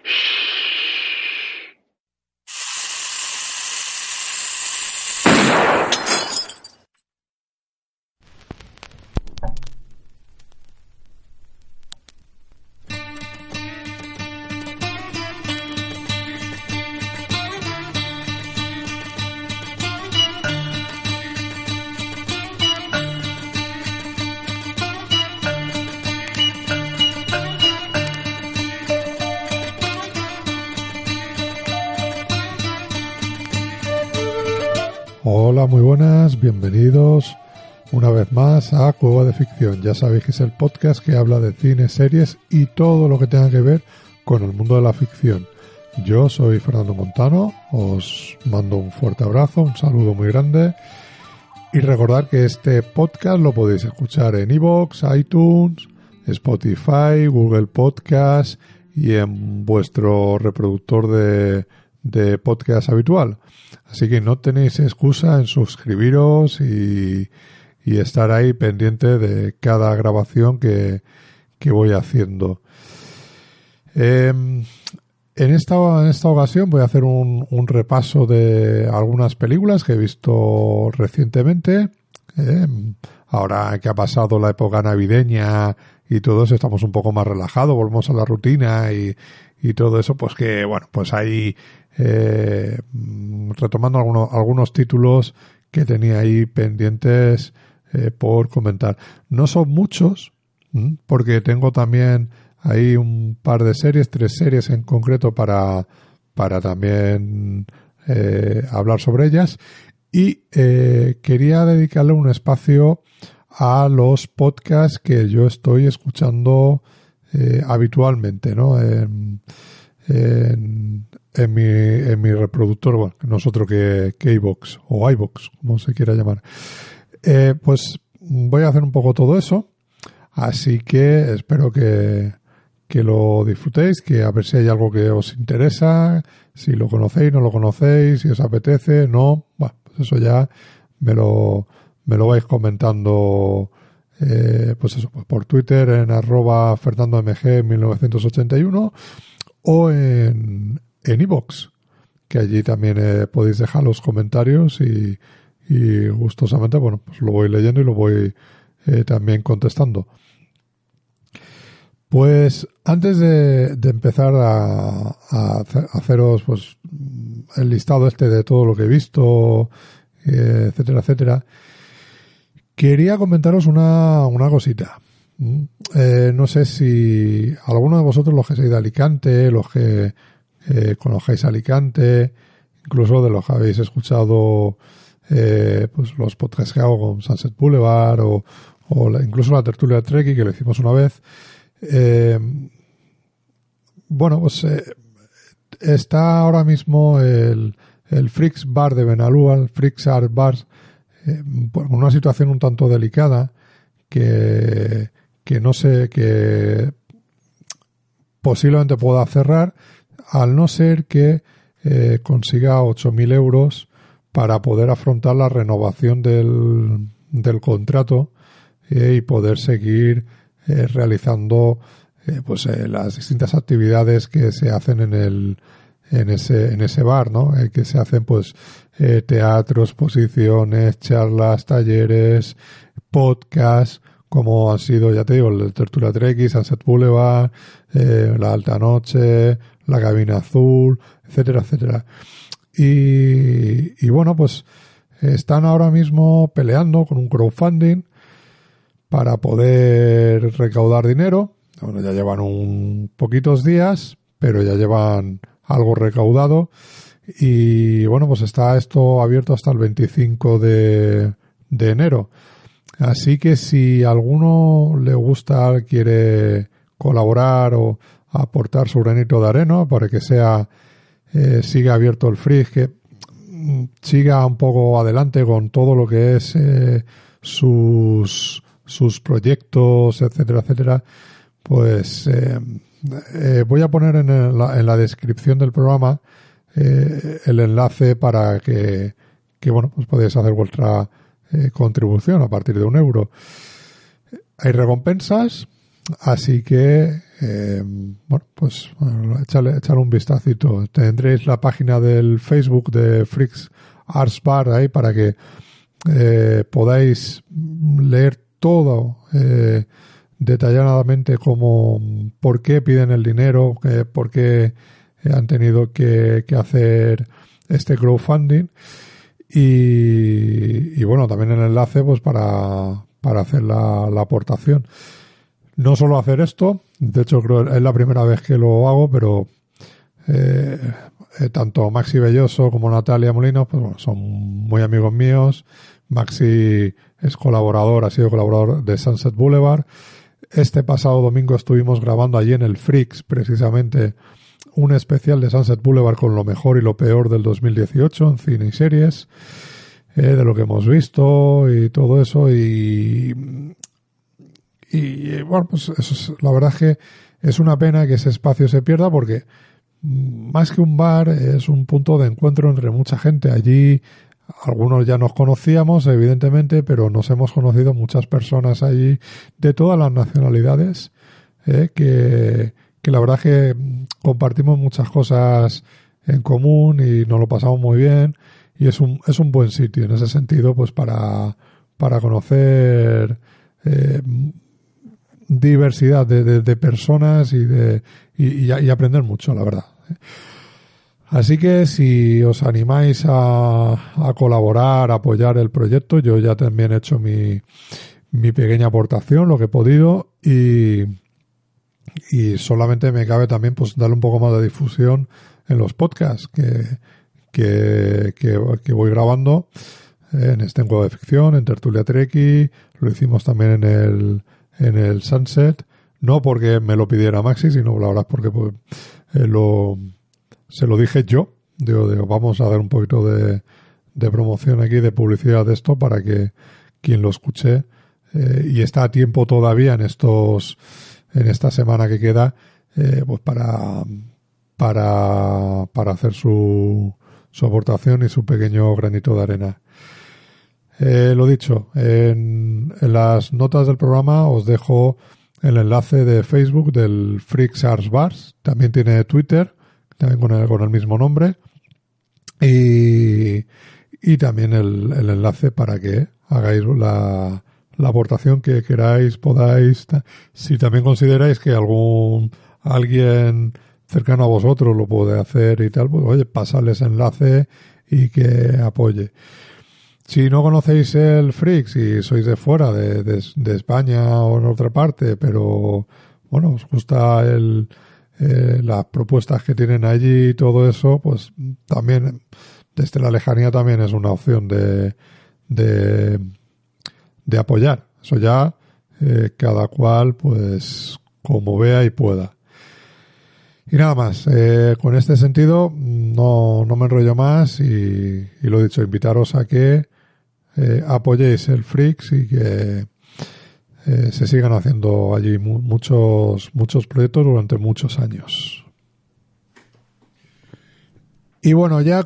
Hola, muy buenas, bienvenidos una vez más a Cueva de Ficción. Ya sabéis que es el podcast que habla de cine, series y todo lo que tenga que ver con el mundo de la ficción. Yo soy Fernando Montano, os mando un fuerte abrazo, un saludo muy grande y recordad que este podcast lo podéis escuchar en iVoox, iTunes, Spotify, Google Podcast y en vuestro reproductor de podcast habitual. Así que no tenéis excusa en suscribiros y estar ahí pendiente de cada grabación que voy haciendo. En esta ocasión voy a hacer un repaso de algunas películas que he visto recientemente. Ahora que ha pasado la época navideña y todo eso, estamos un poco más relajados, volvemos a la rutina y todo eso, pues que, bueno, pues ahí retomando algunos títulos que tenía ahí pendientes por comentar. No son muchos, porque tengo también ahí un par de series, 3 series en concreto para también hablar sobre ellas, y quería dedicarle un espacio a los podcasts que yo estoy escuchando habitualmente, ¿no? En mi reproductor, bueno, no es otro que iVoox o iVoox, como se quiera llamar. Pues voy a hacer un poco todo eso, así que espero que lo disfrutéis, que a ver si hay algo que os interesa, si lo conocéis, no lo conocéis, si os apetece, no, bueno, pues eso ya me lo vais comentando, pues eso, pues por Twitter en @FernandoMG1981 o en iVoox, que allí también podéis dejar los comentarios y gustosamente, bueno, pues lo voy leyendo y lo voy también contestando. Pues antes de empezar a haceros pues el listado de todo lo que he visto, etcétera, etcétera, quería comentaros una cosita. No sé si alguno de vosotros, los que sois de Alicante, los que conozcáis Alicante, incluso de los que habéis escuchado pues los podcasts que hago con Sunset Boulevard o incluso la tertulia de Trekkie, que lo hicimos una vez. Bueno, pues está ahora mismo el Freaks Bar de Benalúa, el Freaks Art Bar, en una situación un tanto delicada que no sé, que posiblemente pueda cerrar, al no ser que consiga 8.000 euros para poder afrontar la renovación del contrato y poder seguir realizando las distintas actividades que se hacen en ese bar, ¿no? Que se hacen pues teatro, exposiciones, charlas, talleres, podcasts, como han sido, ya te digo, el Tertulia Trekkie, Sunset Boulevard, La Alta Noche, La Cabina Azul, etcétera, etcétera. Y bueno, pues están ahora mismo peleando con un crowdfunding para poder recaudar dinero. Bueno, ya llevan un poquitos días, pero ya llevan algo recaudado. Y bueno, pues está esto abierto hasta el 25 de enero. Así que si alguno le gusta, quiere colaborar o aportar su granito de arena para que siga abierto el Freaks, que siga un poco adelante con todo lo que es sus proyectos, etcétera, etcétera, pues voy a poner en la descripción del programa el enlace para que bueno, pues podéis hacer vuestra contribución a partir de €1. Hay recompensas Así que, bueno, pues echarle un vistacito. Tendréis la página del Facebook de Freaks Arts Bar ahí para que podáis leer todo detalladamente, como por qué piden el dinero, por qué han tenido que hacer este crowdfunding y bueno, también el enlace pues para hacer la aportación. No solo hacer esto, de hecho creo que es la primera vez que lo hago, pero tanto Maxi Belloso como Natalia Molinos pues bueno, son muy amigos míos. Maxi es colaborador, ha sido colaborador de Sunset Boulevard. Este pasado domingo estuvimos grabando allí en el Freaks, precisamente, un especial de Sunset Boulevard con lo mejor y lo peor del 2018 en cine y series, de lo que hemos visto y todo eso. Y bueno, pues eso es, la verdad es que es una pena que ese espacio se pierda, porque más que un bar es un punto de encuentro entre mucha gente. Allí algunos ya nos conocíamos, evidentemente, pero nos hemos conocido muchas personas allí de todas las nacionalidades, que la verdad es que compartimos muchas cosas en común y nos lo pasamos muy bien, y es un buen sitio en ese sentido, pues para conocer diversidad de personas y aprender mucho, la verdad. Así que si os animáis a colaborar, a apoyar el proyecto, yo ya también he hecho mi pequeña aportación, lo que he podido, y solamente me cabe también pues darle un poco más de difusión en los podcasts que voy grabando en este Juego de Ficción, en Tertulia Treki. Lo hicimos también en el Sunset, no porque me lo pidiera Maxi, sino la verdad es porque pues, se lo dije yo. Digo, vamos a dar un poquito de promoción aquí, de publicidad de esto, para que quien lo escuche, y está a tiempo todavía en esta semana que queda, pues para hacer su aportación y su pequeño granito de arena. Lo dicho, en las notas del programa os dejo el enlace de Facebook del Freaks Arts Bars. También tiene Twitter, también con el mismo nombre, y también el enlace para que hagáis la aportación que queráis, podáis. Si también consideráis que alguien cercano a vosotros lo puede hacer y tal, pues oye, pasarles enlace y que apoye. Si no conocéis el Freaks y sois de fuera, de España o en otra parte, pero bueno, os gusta las propuestas que tienen allí y todo eso, pues también desde la lejanía también es una opción de apoyar. Eso ya cada cual pues como vea y pueda. Y nada más, con este sentido no me enrollo más y lo dicho, invitaros a que apoyéis el Freaks y que se sigan haciendo allí muchos proyectos durante muchos años. Y bueno, ya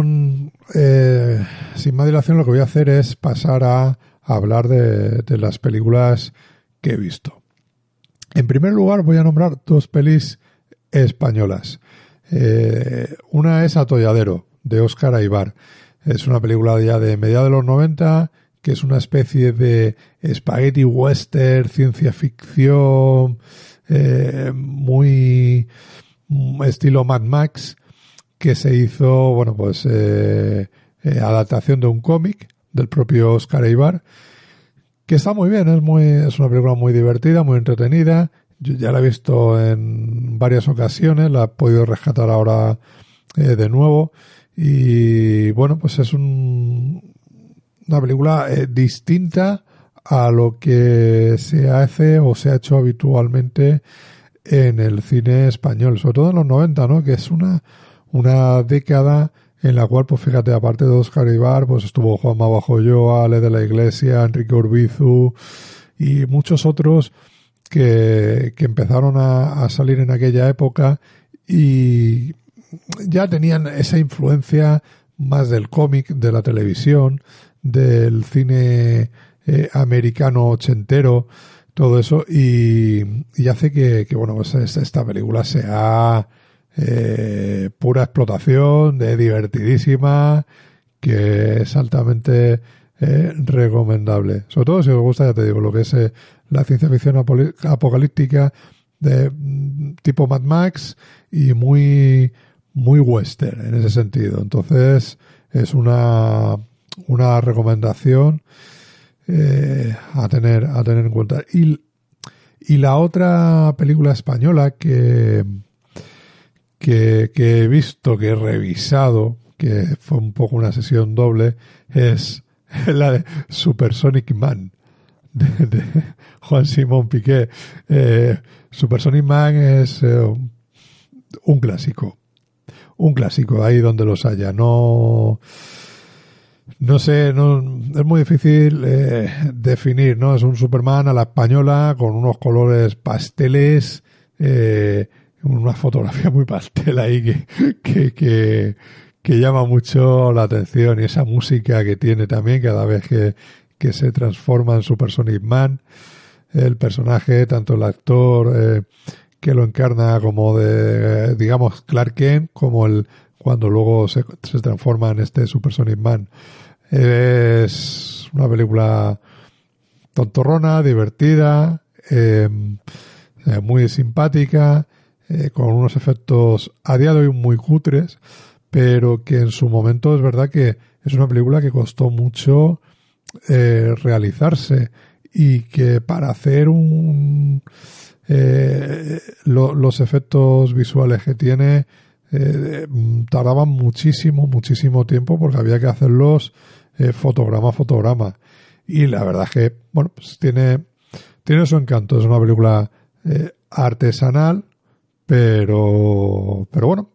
sin más dilación, lo que voy a hacer es pasar a hablar de las películas que he visto. En primer lugar voy a nombrar dos pelis españolas. Una es Atolladero, de Óscar Aybar. Es una película ya de mediados de los 90, que es una especie de spaghetti western, ciencia ficción, muy estilo Mad Max, que se hizo, bueno, pues adaptación de un cómic del propio Óscar Aybar, que está muy bien, es una película muy divertida, muy entretenida. Yo ya la he visto en varias ocasiones, la he podido rescatar ahora de nuevo. Y bueno, pues es una película distinta a lo que se hace o se ha hecho habitualmente en el cine español, sobre todo en los 90, ¿no? Que es una década en la cual, pues fíjate, aparte de Óscar Aybar, pues estuvo Juanma Bajoyoa, Ale de la Iglesia, Enrique Urbizu y muchos otros que empezaron a salir en aquella época y ya tenían esa influencia más del cómic, de la televisión, del cine americano ochentero. todo eso, y hace que bueno, pues esta película sea pura explotación, divertidísima, que es altamente recomendable. Sobre todo si os gusta, ya te digo, lo que es la ciencia ficción apocalíptica de tipo Mad Max y muy western en ese sentido. Entonces es una recomendación a tener en cuenta. Y la otra película española que he visto, que he revisado, que fue un poco una sesión doble, es la de Supersonic Man, de Juan Simón Piqué. Supersonic Man es un clásico, ahí donde los haya. No sé, es muy difícil definir, ¿no? Es un Superman a la española con unos colores pasteles, una fotografía muy pastel ahí que llama mucho la atención, y esa música que tiene también cada vez que se transforma en Supersonic Man. El personaje, tanto el actor que lo encarna como de, digamos, Clark Kent, como cuando luego se transforma en este Supersonic Man. Es una película tontorrona, divertida, muy simpática, con unos efectos a día de hoy muy cutres, pero que en su momento es verdad que es una película que costó mucho realizarse, y que para hacer los efectos visuales que tiene tardaban muchísimo tiempo, porque había que hacerlos fotograma a fotograma, y la verdad es que bueno, pues tiene su encanto. Es una película artesanal, pero bueno,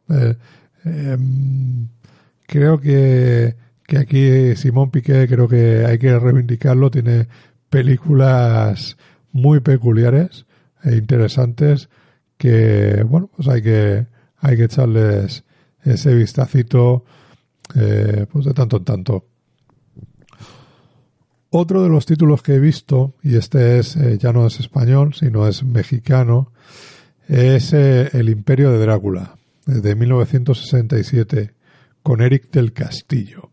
creo que aquí Simón Piqué, creo que hay que reivindicarlo, tiene películas muy peculiares e interesantes que, bueno, pues hay que echarles ese vistacito pues de tanto en tanto. Otro de los títulos que he visto, y este es ya no es español, sino es mexicano, es El Imperio de Drácula, de 1967, con Eric del Castillo.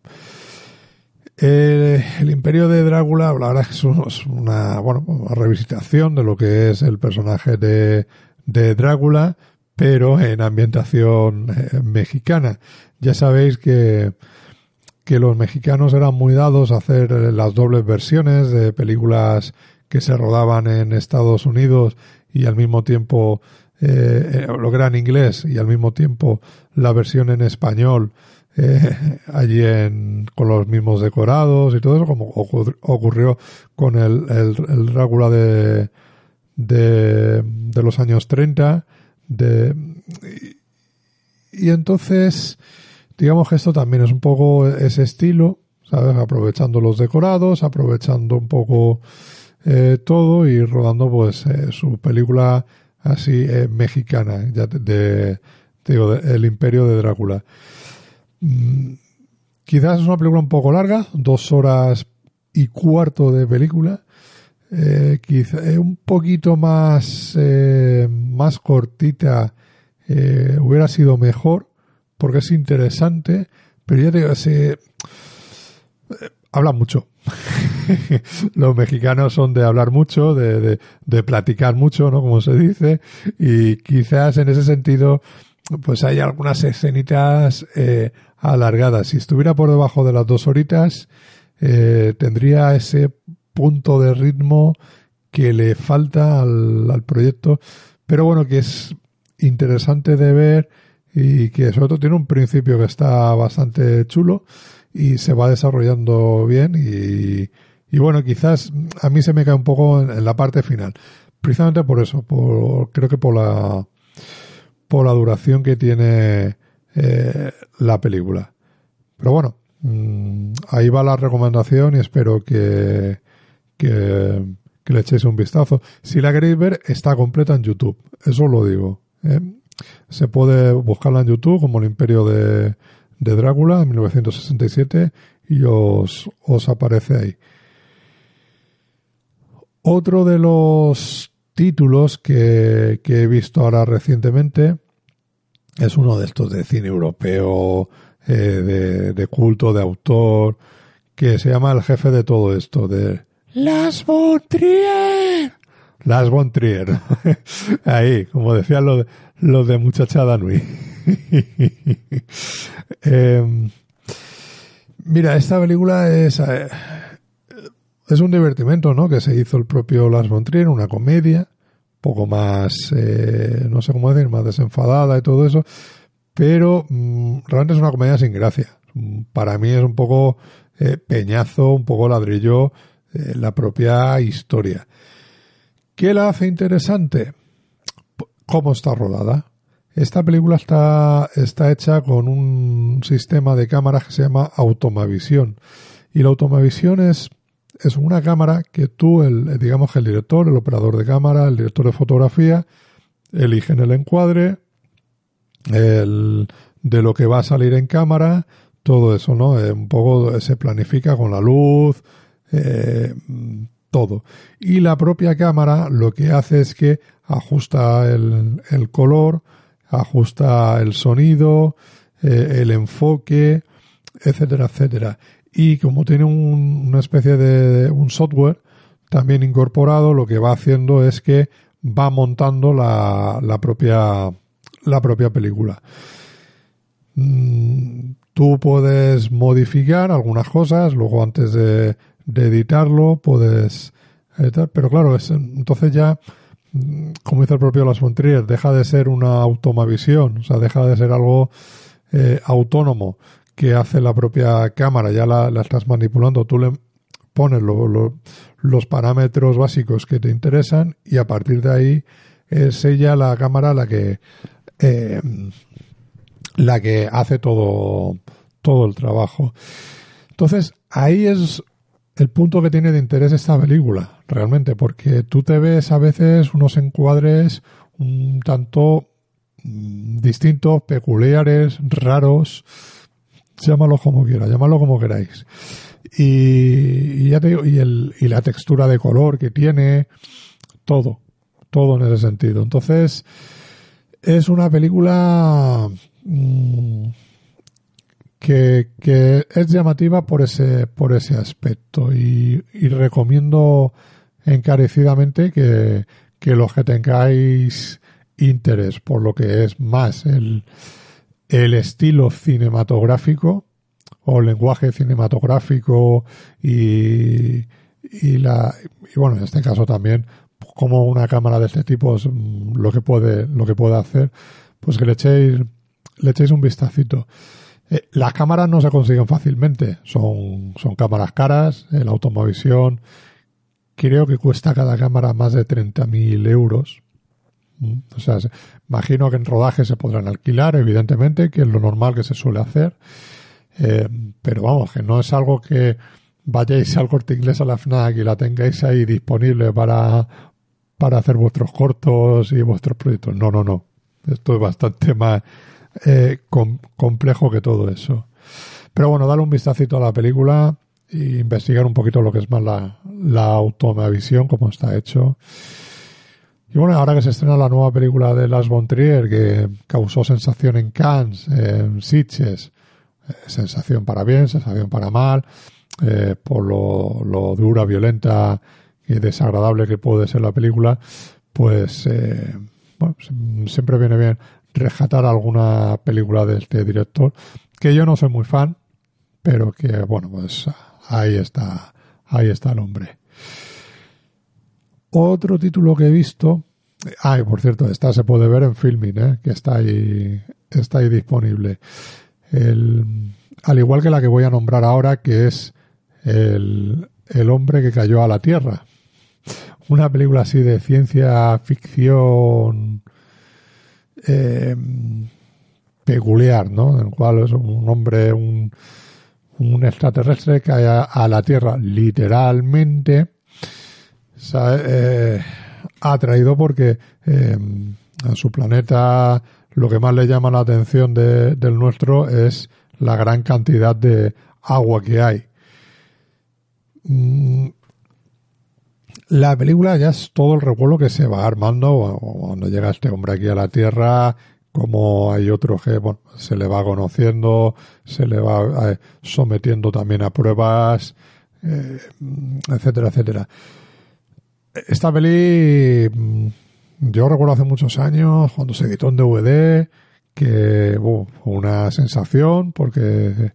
El Imperio de Drácula, la verdad es que es una revisitación de lo que es el personaje de Drácula, pero en ambientación mexicana. Ya sabéis que los mexicanos eran muy dados a hacer las dobles versiones de películas que se rodaban en Estados Unidos y al mismo tiempo lo que era en inglés, y al mismo tiempo la versión en español allí con los mismos decorados y todo eso, como ocurrió con el Drácula de los años 30 y entonces digamos que esto también es un poco ese estilo, ¿sabes? Aprovechando los decorados, aprovechando un poco todo, y rodando pues su película así mexicana, ya El Imperio de Drácula. Quizás es una película un poco larga, 2 horas y cuarto de película, quizá un poquito más cortita hubiera sido mejor, porque es interesante, pero ya te digo, habla mucho. Los mexicanos son de hablar mucho, de platicar mucho, ¿no? Como se dice, y quizás en ese sentido pues hay algunas escenitas alargadas. Si estuviera por debajo de las 2 horitas, tendría ese punto de ritmo que le falta al proyecto, pero bueno, que es interesante de ver, y que sobre todo tiene un principio que está bastante chulo y se va desarrollando bien, y bueno, quizás a mí se me cae un poco en la parte final, precisamente por eso, creo que por la duración que tiene la película. Pero bueno, ahí va la recomendación, y espero que le echéis un vistazo. Si la queréis ver, está completa en YouTube, eso os lo digo, Se puede buscarla en YouTube como El Imperio de Drácula, en 1967, y os aparece ahí. Otro de los títulos que he visto ahora recientemente es uno de estos de cine europeo, de culto, de autor, que se llama El jefe de todo esto, de Lars von Trier. Lars von Trier. Ahí, como decían los de Muchachada Nui. Mira, esta película es un divertimento, ¿no? Que se hizo el propio Lars von Trier, una comedia, poco más, no sé cómo decir, más desenfadada y todo eso, pero realmente es una comedia sin gracia. Para mí es un poco peñazo, un poco ladrillo, la propia historia. ¿Qué la hace interesante? ¿Cómo está rodada? Esta película está hecha con un sistema de cámaras que se llama Automavisión. Y la Automavisión es una cámara que tú, digamos que el director, el operador de cámara, el director de fotografía, eligen el encuadre, de lo que va a salir en cámara, todo eso, ¿no? Un poco se planifica con la luz, todo. Y la propia cámara lo que hace es que ajusta el color, ajusta el sonido, el enfoque, etcétera, etcétera. Y como tiene una especie de un software también incorporado, lo que va haciendo es que va montando la propia película. Tú puedes modificar algunas cosas, luego antes de editarlo puedes editar, pero claro, entonces ya, como dice el propio Lars von Trier, deja de ser una automavisión, o sea, deja de ser algo autónomo que hace la propia cámara, ya la estás manipulando, tú le pones los parámetros básicos que te interesan y a partir de ahí es ella la cámara la que hace todo el trabajo. Entonces, ahí es el punto que tiene de interés esta película, realmente, porque tú te ves a veces unos encuadres un tanto distintos, peculiares, raros, llámalo como quieras, llamadlo como queráis. Y ya te digo, y la textura de color que tiene, todo en ese sentido. Entonces, es una película que es llamativa por ese aspecto y recomiendo encarecidamente que los que tengáis interés por lo que es más el estilo cinematográfico o el lenguaje cinematográfico y bueno, en este caso también como una cámara de este tipo es lo que puede hacer, pues que le echéis un vistacito. Las cámaras no se consiguen fácilmente, son cámaras caras, el Automavisión creo que cuesta cada cámara más de 30.000 euros. O sea, imagino que en rodaje se podrán alquilar, evidentemente, que es lo normal que se suele hacer, pero vamos, que no es algo que vayáis al Corte Inglés, a la FNAC y la tengáis ahí disponible para hacer vuestros cortos y vuestros proyectos. No. Esto es bastante más complejo que todo eso. Pero bueno, dale un vistacito a la película e investigar un poquito lo que es más la Automavisión, cómo está hecho. Y bueno, ahora que se estrena la nueva película de Lars von Trier, que causó sensación en Cannes, en Sitges, sensación para bien, sensación para mal, por lo dura, violenta y desagradable que puede ser la película, pues bueno, siempre viene bien rescatar alguna película de este director, que yo no soy muy fan, pero que bueno, pues ahí está el hombre. Otro título que he visto, y por cierto, esta se puede ver en Filmin, que está ahí disponible. Al igual que la que voy a nombrar ahora, que es el hombre que cayó a la Tierra. Una película así de ciencia ficción peculiar, ¿no? En el cual es un hombre, un extraterrestre que cae a la Tierra literalmente, atraído porque a su planeta lo que más le llama la atención del nuestro es la gran cantidad de agua que hay. La película ya es todo el revuelo que se va armando cuando llega este hombre aquí a la Tierra, como hay otro que, bueno, se le va conociendo, se le va sometiendo también a pruebas, etcétera, etcétera. Esta peli, yo recuerdo hace muchos años, cuando se editó en DVD, que fue una sensación, porque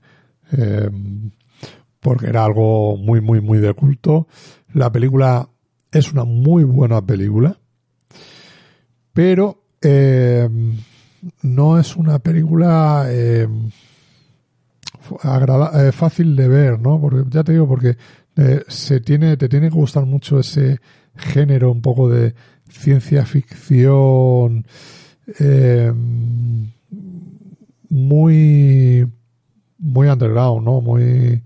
era algo muy, muy, muy de culto. La película es una muy buena película, pero no es una película fácil de ver, ¿no? Porque ya te digo, porque te tiene que gustar mucho ese género un poco de ciencia ficción muy muy underground, ¿no? Muy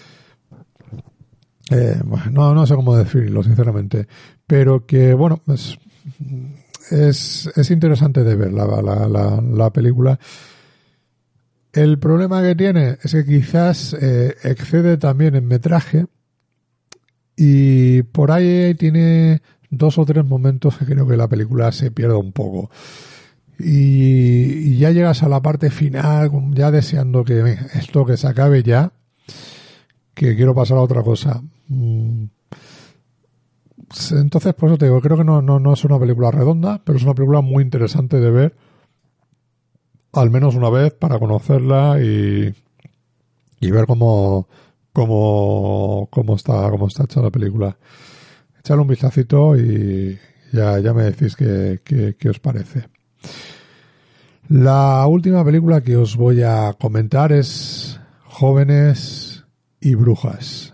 no sé cómo definirlo, sinceramente, pero que bueno, es interesante de ver la película. El problema que tiene es que quizás excede también en metraje y por ahí tiene 2 o 3 momentos que creo que la película se pierde un poco. Y ya llegas a la parte final ya deseando que esto que se acabe ya, que quiero pasar a otra cosa. Entonces, por eso te digo, creo que no es una película redonda, pero es una película muy interesante de ver al menos una vez para conocerla y ver cómo está hecha la película. Echadle un vistacito y ya me decís qué os parece. La última película que os voy a comentar es Jóvenes y Brujas.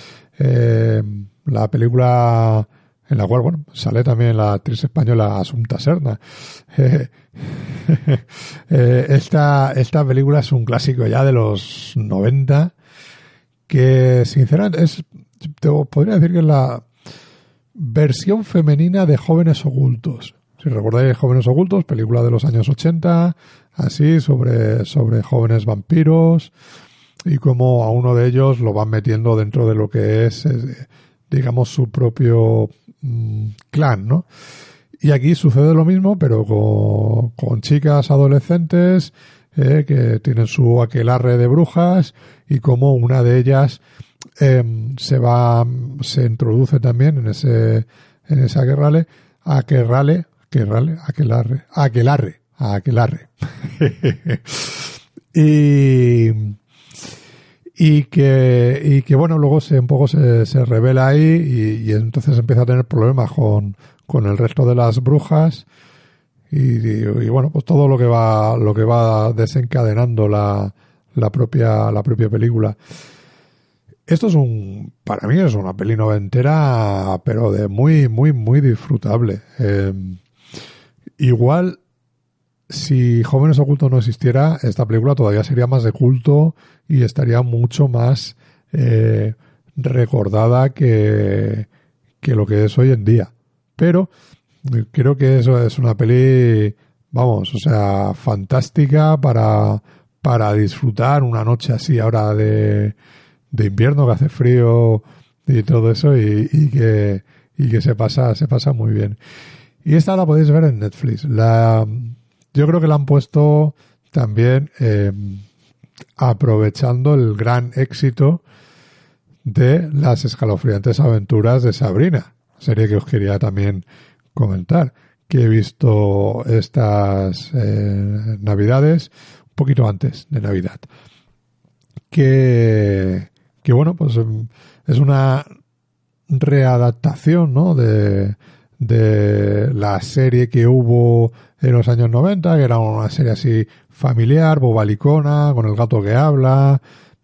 La película en la cual, bueno, sale también la actriz española Assumpta Serna. Esta película es un clásico ya de los 90 que, sinceramente, te podría decir que es la versión femenina de Jóvenes Ocultos. Si recordáis Jóvenes Ocultos, película de los años 80, así, sobre jóvenes vampiros y cómo a uno de ellos lo van metiendo dentro de lo que es digamos, su propio clan, ¿no? Y aquí sucede lo mismo, pero con chicas adolescentes que tienen su aquelarre de brujas y como una de ellas se introduce también en ese aquelarre y que bueno, luego un poco se revela ahí y entonces empieza a tener problemas con el resto de las brujas y bueno, pues todo lo que va desencadenando la propia película. Esto para mí es una peli noventera, pero de muy, muy, muy disfrutable. Igual, si Jóvenes Ocultos no existiera, esta película todavía sería más de culto y estaría mucho más recordada que lo que es hoy en día. Pero creo que eso es una peli, vamos, o sea, fantástica para disfrutar una noche así ahora de invierno, que hace frío y todo eso y que se pasa muy bien. Y esta la podéis ver en Netflix. Yo creo que la han puesto también aprovechando el gran éxito de Las escalofriantes aventuras de Sabrina, serie que os quería también comentar, que he visto estas Navidades, un poquito antes de Navidad. Que bueno, pues es una readaptación, ¿no? de la serie que hubo en los años 90, que era una serie así familiar, bobalicona, con el gato que habla.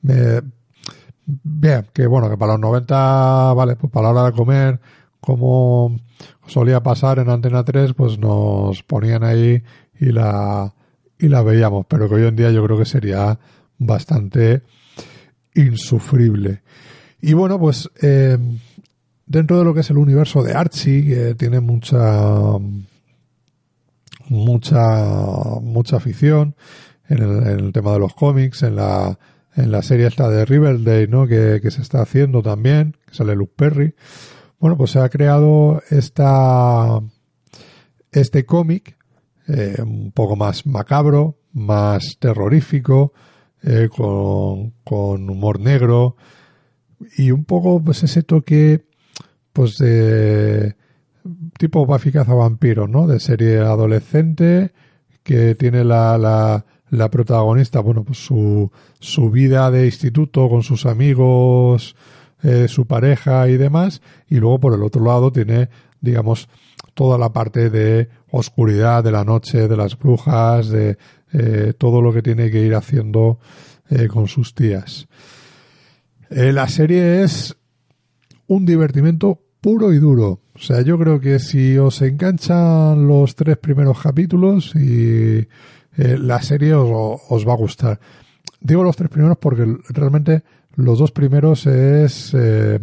Bien, que bueno, que para los 90, vale, pues para la hora de comer, como solía pasar en Antena 3, pues nos ponían ahí y la veíamos, pero que hoy en día yo creo que sería bastante insufrible. Y bueno, pues dentro de lo que es el universo de Archie, que tiene mucha afición en el tema de los cómics, en la serie esta de Riverdale, ¿no? que se está haciendo también, que sale Luke Perry. bueno, pues se ha creado este cómic un poco más macabro, más terrorífico, con humor negro y un poco pues ese toque pues de tipo Buffy cazavampiros, ¿no? De serie adolescente que tiene la protagonista, bueno, pues su vida de instituto con sus amigos, su pareja y demás, y luego por el otro lado tiene, digamos, toda la parte de oscuridad de la noche, de las brujas, de todo lo que tiene que ir haciendo con sus tías. La serie es un divertimento puro y duro. O sea, yo creo que si os enganchan los 3 primeros capítulos y la serie os va a gustar. Digo los 3 primeros porque realmente los 2 primeros es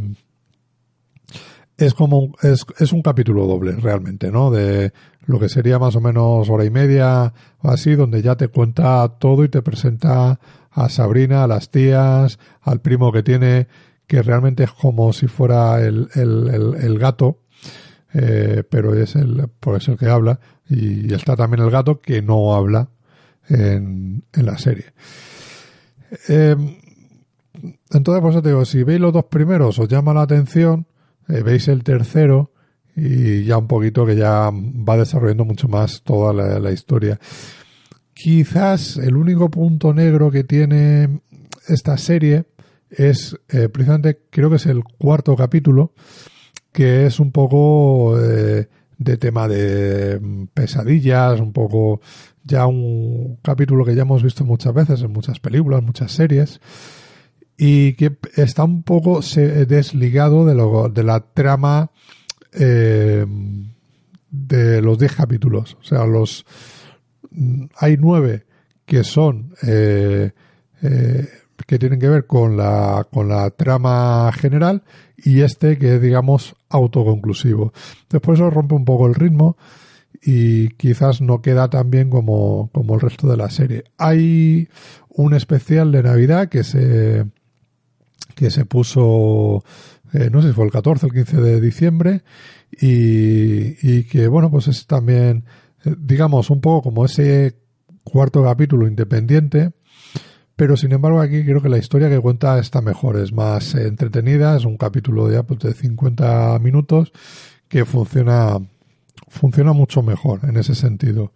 como es un capítulo doble realmente, ¿no? De lo que sería más o menos hora y media o así, donde ya te cuenta todo y te presenta a Sabrina, a las tías, al primo que tiene, que realmente es como si fuera el gato, pero es por eso el que habla, y está también el gato que no habla en la serie. Entonces, pues te digo, si veis los 2 primeros os llama la atención, veis el tercero y ya un poquito que ya va desarrollando mucho más toda la historia. Quizás el único punto negro que tiene esta serie es precisamente, creo que es el 4º capítulo, que es un poco de tema de pesadillas, un poco ya un capítulo que ya hemos visto muchas veces en muchas películas, muchas series, y que está un poco desligado de la trama de los 10 capítulos. O sea, hay 9 que son que tienen que ver con la trama general, y que es, digamos, autoconclusivo. Después eso rompe un poco el ritmo y quizás no queda tan bien como el resto de la serie. Hay un especial de Navidad que se puso, no sé si fue el 14 o el 15 de diciembre, y que, bueno, pues es también, digamos, un poco como ese 4º capítulo independiente, pero sin embargo aquí creo que la historia que cuenta está mejor, es más entretenida, es un capítulo ya pues, de 50 minutos que funciona mucho mejor en ese sentido.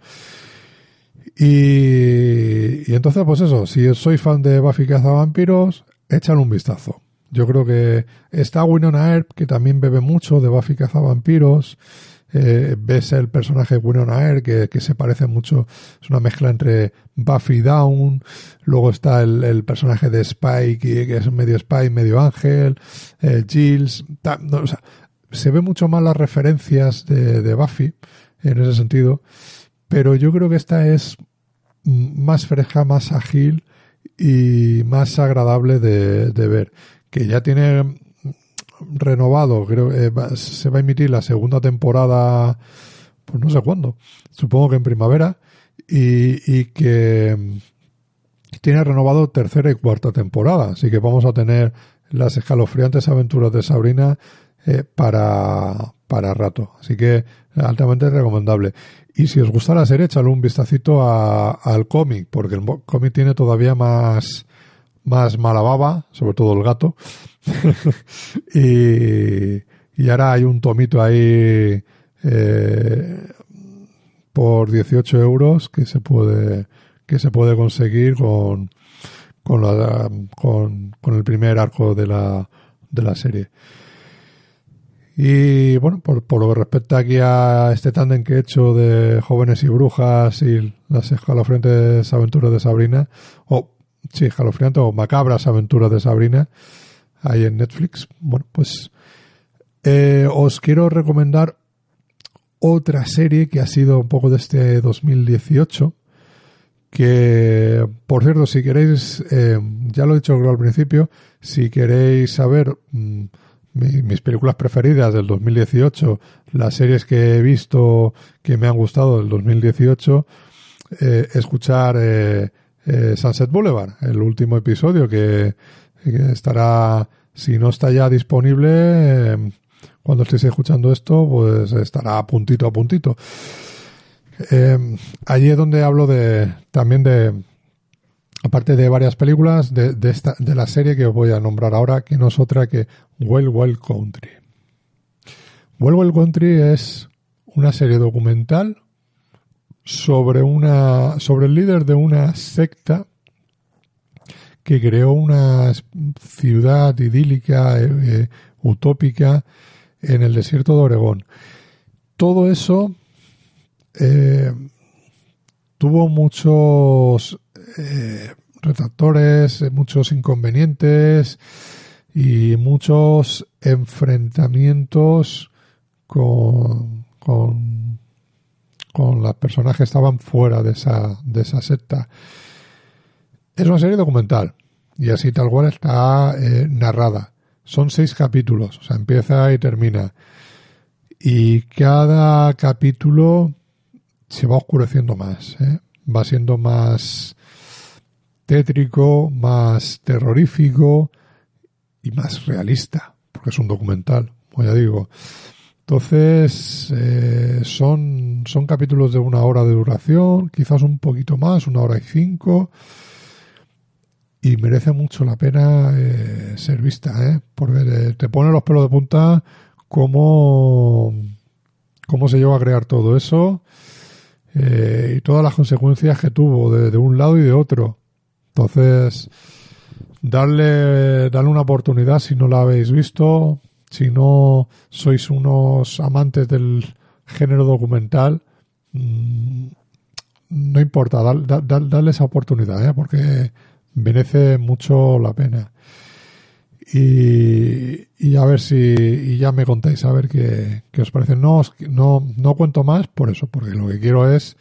Y entonces, pues eso, si sois fan de Buffy cazavampiros, échale un vistazo. Yo creo que está Winona Earp, que también bebe mucho de Buffy cazavampiros. Ves el personaje de Winona Earp, que se parece mucho, es una mezcla entre Buffy y Dawn. Luego está el personaje de Spike, que es medio Spike, medio ángel. Giles. O sea, se ve mucho más las referencias de Buffy en ese sentido. Pero yo creo que esta es más fresca, más ágil y más agradable de ver. Que ya tiene renovado, creo que se va a emitir la 2ª temporada, pues no sé cuándo, supongo que en primavera, y que tiene renovado 3ª y 4ª temporada, así que vamos a tener las escalofriantes aventuras de Sabrina para rato, así que altamente recomendable. Y si os gusta la serie, echadle un vistacito al cómic, porque el cómic tiene todavía más mala baba, sobre todo el gato. y ahora hay un tomito ahí por 18 euros que se puede conseguir con el primer arco de la serie. Y bueno, por lo que respecta aquí a este tándem que he hecho de Jóvenes y Brujas y las escalofriantes aventuras de Sabrina, escalofriantes o macabras aventuras de Sabrina, ahí en Netflix, bueno, pues os quiero recomendar otra serie que ha sido un poco de este 2018, que, por cierto, si queréis, ya lo he dicho al principio, si queréis saber mis películas preferidas del 2018, las series que he visto que me han gustado del 2018, escuchar Sunset Boulevard, el último episodio que estará, si no está ya disponible, cuando estéis escuchando esto, pues estará a puntito. Allí es donde hablo también de, aparte de varias películas, de la serie que os voy a nombrar ahora, que no es otra que Wild Wild Country. Wild Wild Country es una serie documental sobre el líder de una secta que creó una ciudad idílica, utópica, en el desierto de Oregón. Todo eso tuvo muchos retractores, muchos inconvenientes y muchos enfrentamientos con las personas que estaban fuera de esa secta. Es una serie documental y así tal cual está narrada. Son 6 capítulos, o sea, empieza y termina. Y cada capítulo se va oscureciendo más, va siendo más tétrico, más terrorífico y más realista, porque es un documental, como ya digo. Entonces, son capítulos de 1 hora de duración, quizás un poquito más, 1 hora y 5, y merece mucho la pena ser vista, porque te pone los pelos de punta cómo se llegó a crear todo eso y todas las consecuencias que tuvo de un lado y de otro. Entonces, darle una oportunidad si no la habéis visto, si no sois unos amantes del género documental, no importa, darle esa oportunidad, porque merece mucho la pena. Y a ver y ya me contáis a ver qué os parece. No cuento más por eso, porque lo que quiero es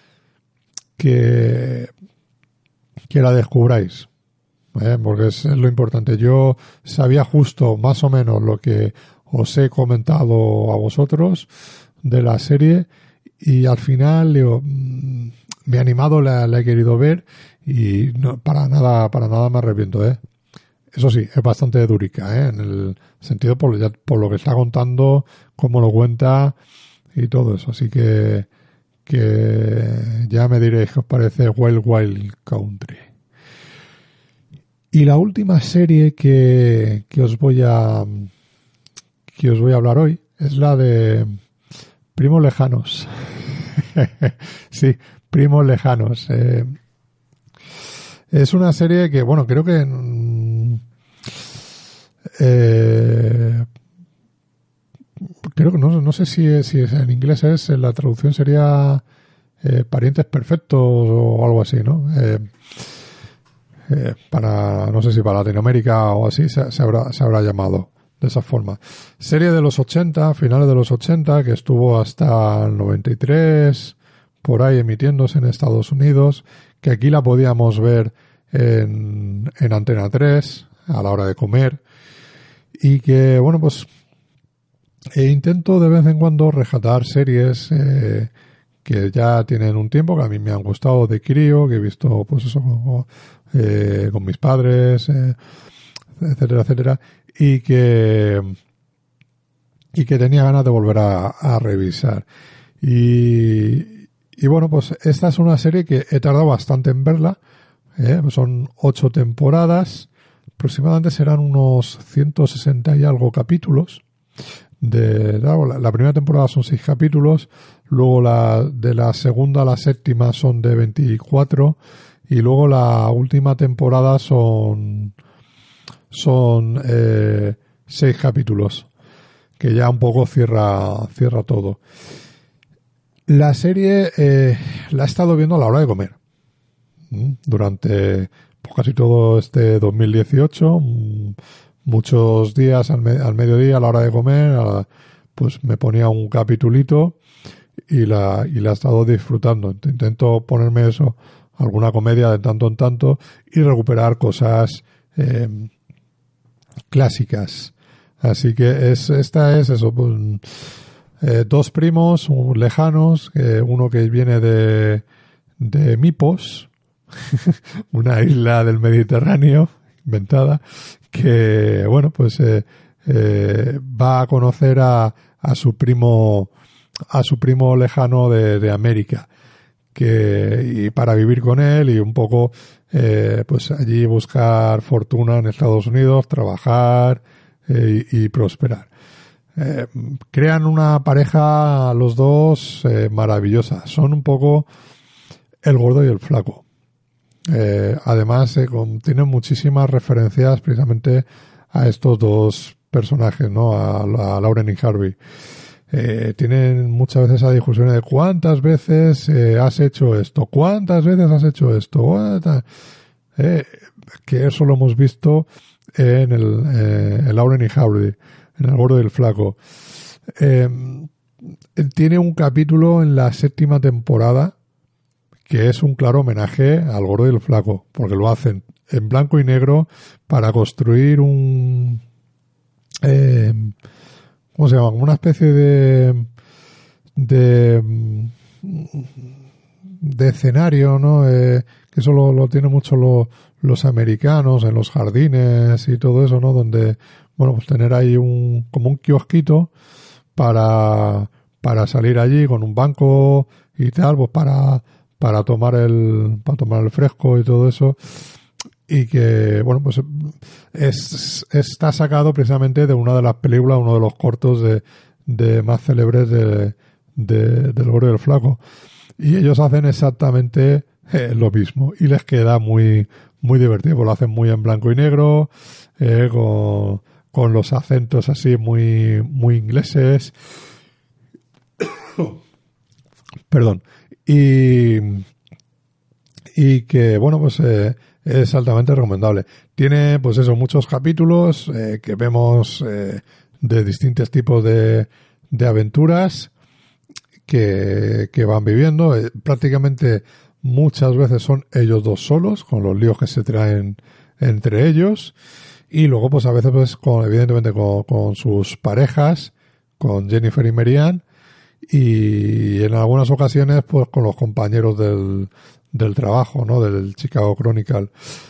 que la descubráis, porque es lo importante. Yo sabía justo más o menos lo que os he comentado a vosotros de la serie y al final digo, me he animado, la he querido ver y no, para nada me arrepiento, Eso sí, es bastante durica, en el sentido por lo que está contando, cómo lo cuenta y todo eso. Así que ya me diréis qué os parece Wild Wild Country. Y la última serie que os voy a hablar hoy es la de Primos Lejanos. Sí, Primos Lejanos. Es una serie que, bueno, creo que no sé si es en inglés la traducción sería parientes perfectos o algo así, ¿no? No sé si para Latinoamérica o así se habrá llamado de esa forma. Serie de los 80, finales de los 80, que estuvo hasta el 93, por ahí emitiéndose en Estados Unidos, que aquí la podíamos ver en Antena 3 a la hora de comer, y que, bueno, pues intento de vez en cuando rescatar series que ya tienen un tiempo, que a mí me han gustado de crío, que he visto, pues eso, con mis padres, etcétera, y que tenía ganas de volver a revisar. Y bueno, pues esta es una serie que he tardado bastante en verla, son 8 temporadas, aproximadamente serán unos 160 y algo capítulos. La primera temporada son 6 capítulos, luego de la segunda a la séptima son de 24 y luego la última temporada son 6 capítulos, que ya un poco cierra todo. La serie la he estado viendo a la hora de comer durante pues, casi todo este 2018, muchos días al mediodía a la hora de comer, pues me ponía un capitulito y la he estado disfrutando. Intento ponerme eso, alguna comedia de tanto en tanto y recuperar cosas clásicas. Así que esta es eso, pues, 2 primos lejanos, uno que viene de Mipos, una isla del Mediterráneo inventada, que bueno, pues va a conocer a su primo lejano de América, y para vivir con él y un poco pues allí buscar fortuna en Estados Unidos, trabajar y prosperar. Crean una pareja los dos maravillosa. Son un poco el gordo y el flaco. Además tienen muchísimas referencias precisamente a estos dos personajes, ¿no? A Lauren y Harvey. Tienen muchas veces esa discusión de cuántas veces has hecho esto, cuántas veces has hecho esto, que eso lo hemos visto en Lauren y Harvey, en el gordo y el flaco. Tiene un capítulo en la 7ª temporada que es un claro homenaje al gordo y el flaco, porque lo hacen en blanco y negro para construir ¿cómo se llama? Como una especie de escenario, ¿no? Que eso lo tienen mucho los americanos en los jardines y todo eso, ¿no? Donde, bueno, pues tener ahí como un kiosquito para salir allí con un banco y tal, pues para tomar el fresco y todo eso. Y que, bueno, pues está sacado precisamente de una de las películas, uno de los cortos de más célebres del gordo y el flaco. Y ellos hacen exactamente lo mismo y les queda muy, muy divertido. Pues lo hacen muy en blanco y negro, con los acentos así muy, muy ingleses. Perdón. Y que, bueno, pues es altamente recomendable. Tiene, pues eso, muchos capítulos que vemos de distintos tipos de aventuras que van viviendo. Prácticamente muchas veces son ellos dos solos, con los líos que se traen entre ellos. Y luego, pues a veces, pues evidentemente con sus parejas, con Jennifer y Marianne. Y en algunas ocasiones, pues con los compañeros del trabajo, ¿no? Del Chicago Chronicle.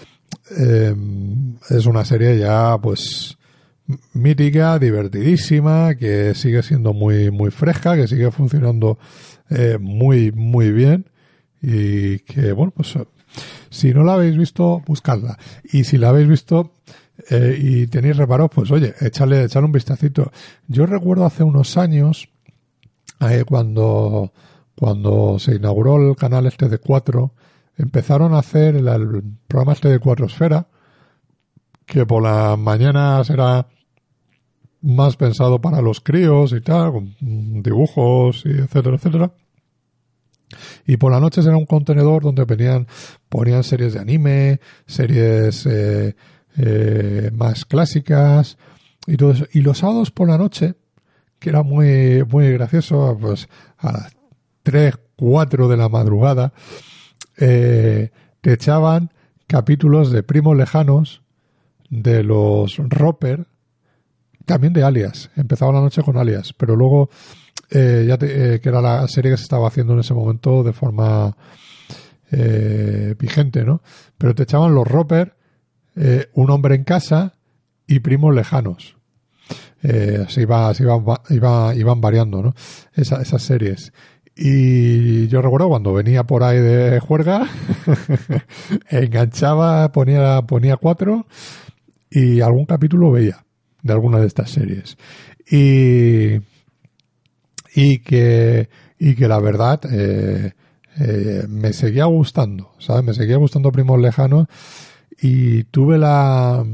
Es una serie ya, pues, mítica, divertidísima, que sigue siendo muy, muy fresca, que sigue funcionando muy, muy bien. Y que, bueno, pues, si no la habéis visto, buscadla. Y si la habéis visto y tenéis reparos, pues, oye, echadle un vistacito. Yo recuerdo hace unos años, cuando se inauguró el canal este de 4, empezaron a hacer el programa este de Cuatrosfera, que por las mañanas era más pensado para los críos y tal, con dibujos y etcétera, etcétera. Y por las noches era un contenedor donde ponían series de anime, series más clásicas y todo eso. Y los sábados por la noche, que era muy, muy gracioso, pues a las 3, 4 de la madrugada, te echaban capítulos de Primos Lejanos, de los Roper, también de Alias. Empezaba la noche con Alias, pero luego que era la serie que se estaba haciendo en ese momento de forma vigente, ¿no? Pero te echaban los Roper, Un hombre en casa y Primos Lejanos. Así iban variando, ¿no? Esas series. Y yo recuerdo cuando venía por ahí de juerga, enganchaba, ponía 4 y algún capítulo veía de alguna de estas series. Y que la verdad me seguía gustando, ¿sabes? Me seguía gustando Primos Lejanos y tuve las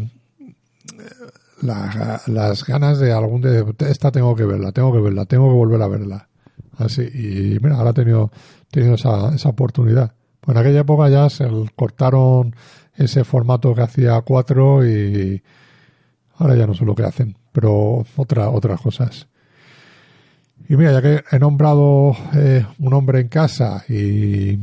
ganas de esta tengo que verla, tengo que volver a verla. Así, y mira, ahora he tenido esa oportunidad. Pues en aquella época ya se cortaron ese formato que hacía 4 y ahora ya no sé lo que hacen, pero otras cosas. Y mira, ya que he nombrado Un hombre en casa y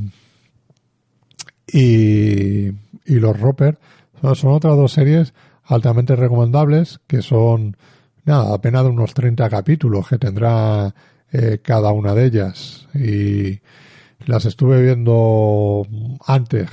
los Roper, son otras 2 series altamente recomendables que son, nada, apenas de unos 30 capítulos que tendrá cada una de ellas. Y las estuve viendo antes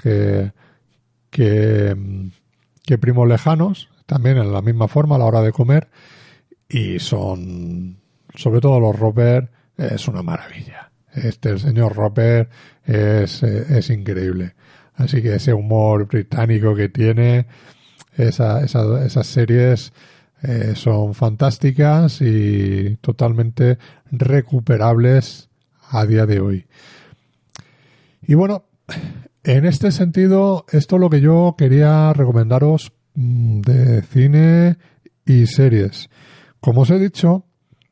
que Primos Lejanos, también en la misma forma a la hora de comer. y son, sobre todo los Roper, es una maravilla. El señor Roper es increíble. Así que ese humor británico que tiene, esas series son fantásticas y totalmente recuperables a día de hoy. Y bueno, en este sentido, esto es lo que yo quería recomendaros de cine y series. Como os he dicho,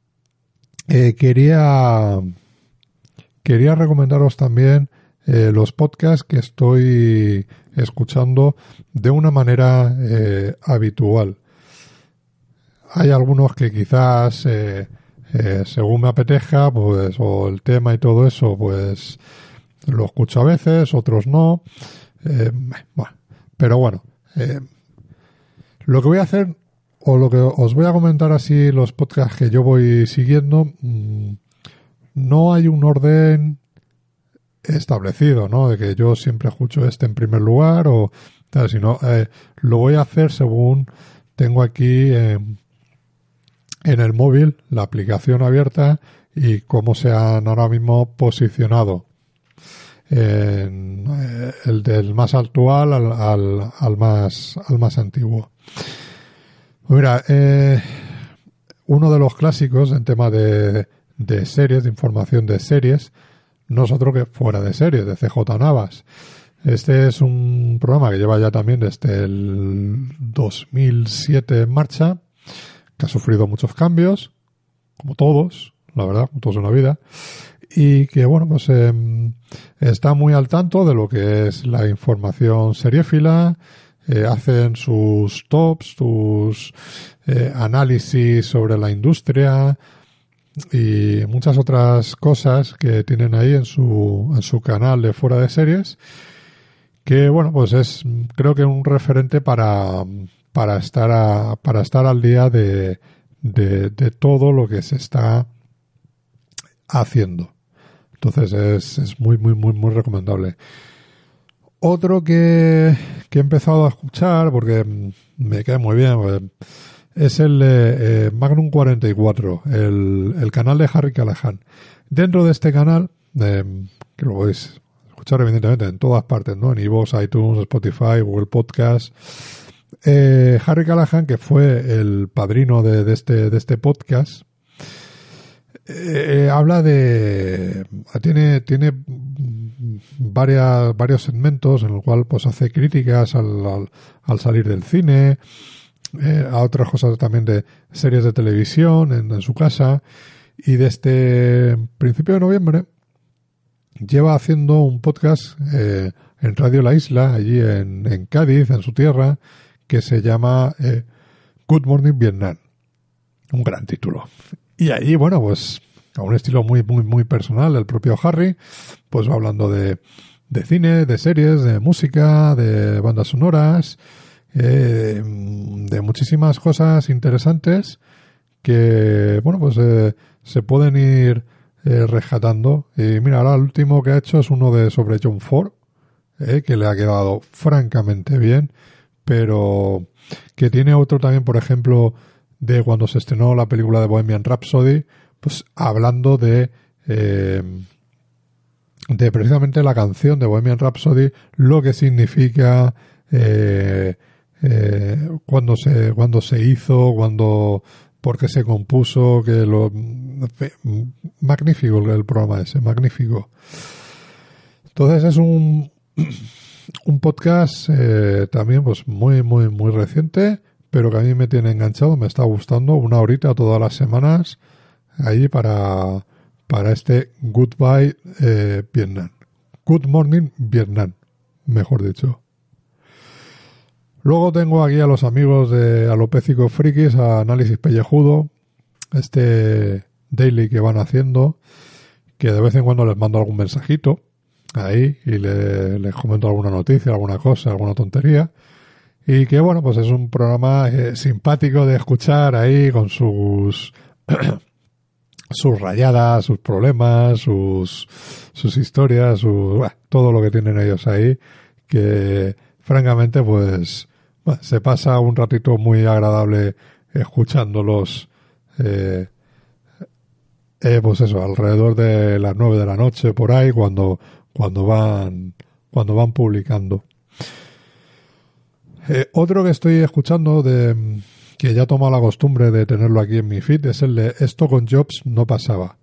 quería recomendaros también los podcasts que estoy escuchando de una manera habitual. Hay algunos que quizás según me apetezca, pues, o el tema y todo eso, pues lo escucho a veces, otros no. Bueno, pero bueno, lo que voy a hacer, o lo que os voy a comentar así, los podcasts que yo voy siguiendo, no hay un orden establecido, ¿no? De que yo siempre escucho este en primer lugar, o tal, sino lo voy a hacer según tengo aquí en el móvil la aplicación abierta y cómo se han ahora mismo posicionado. El del más actual al más antiguo. Mira, uno de los clásicos en tema de series, de información de series, no es otro que Fuera de Series, de CJ Navas. Este es un programa que lleva ya también desde el 2007 en marcha, que ha sufrido muchos cambios, como todos, la verdad, como todos en la vida, y que, bueno, pues está muy al tanto de lo que es la información seriéfila, hacen sus tops, sus análisis sobre la industria y muchas otras cosas que tienen ahí en su canal de Fuera de Series, que, bueno, pues es, creo que un referente para estar al día de todo lo que se está haciendo. Entonces es muy recomendable. Otro que he empezado a escuchar porque me cae muy bien, pues, es el de Magnum 44, el canal de Harry Callahan. Dentro de este canal, que lo podéis escuchar evidentemente en todas partes, ¿no? En iVoox, iTunes, Spotify, Google Podcast. Harry Callahan, que fue el padrino de este podcast, habla de... Tiene varios segmentos en el cual pues hace críticas al salir del cine, a otras cosas también de series de televisión en su casa, y desde principio de noviembre lleva haciendo un podcast en Radio La Isla, allí en Cádiz, en su tierra, que se llama Good Morning Vietnam. Un gran título. Y allí, bueno, pues a un estilo muy personal del propio Harry, pues va hablando de cine, de series, de música, de bandas sonoras, de muchísimas cosas interesantes que, bueno, pues se pueden ir rescatando. Y mira, ahora el último que ha hecho es uno sobre John Ford, que le ha quedado francamente bien, pero que tiene otro también, por ejemplo, de cuando se estrenó la película de Bohemian Rhapsody, pues hablando de precisamente la canción de Bohemian Rhapsody, lo que significa, cuando se hizo, por qué se compuso, magnífico el programa ese, magnífico. Entonces es un podcast también pues muy reciente, pero que a mí me tiene enganchado, me está gustando, una horita todas las semanas ahí para este Goodbye Vietnam. Good Morning Vietnam, mejor dicho. Luego tengo aquí a los amigos de Alopécico Frikis, a Análisis Pellejudo, este daily que van haciendo, que de vez en cuando les mando algún mensajito ahí y les comento alguna noticia, alguna cosa, alguna tontería. Y que, bueno, pues es un programa simpático de escuchar ahí con sus sus rayadas, sus problemas, sus historias, todo lo que tienen ellos ahí, que francamente pues se pasa un ratito muy agradable escuchándolos pues eso, alrededor de las 9 de la noche, por ahí, cuando van publicando. Otro que estoy escuchando, que ya he tomado la costumbre de tenerlo aquí en mi feed, es el de Esto con Jobs no pasaba.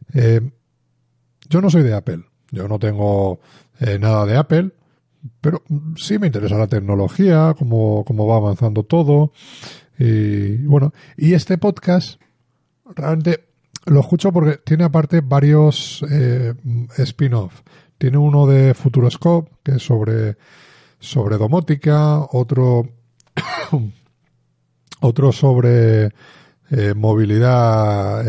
Yo no soy de Apple, yo no tengo nada de Apple, pero sí me interesa la tecnología, cómo va avanzando todo. Y bueno, y este podcast realmente lo escucho porque tiene aparte varios spin-off. Tiene uno de Futuroscope, que es sobre domótica, otro sobre movilidad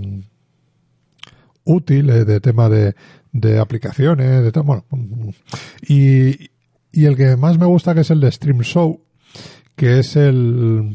útil, de tema de aplicaciones, de bueno, y el que más me gusta, que es el de Stream Show, que es un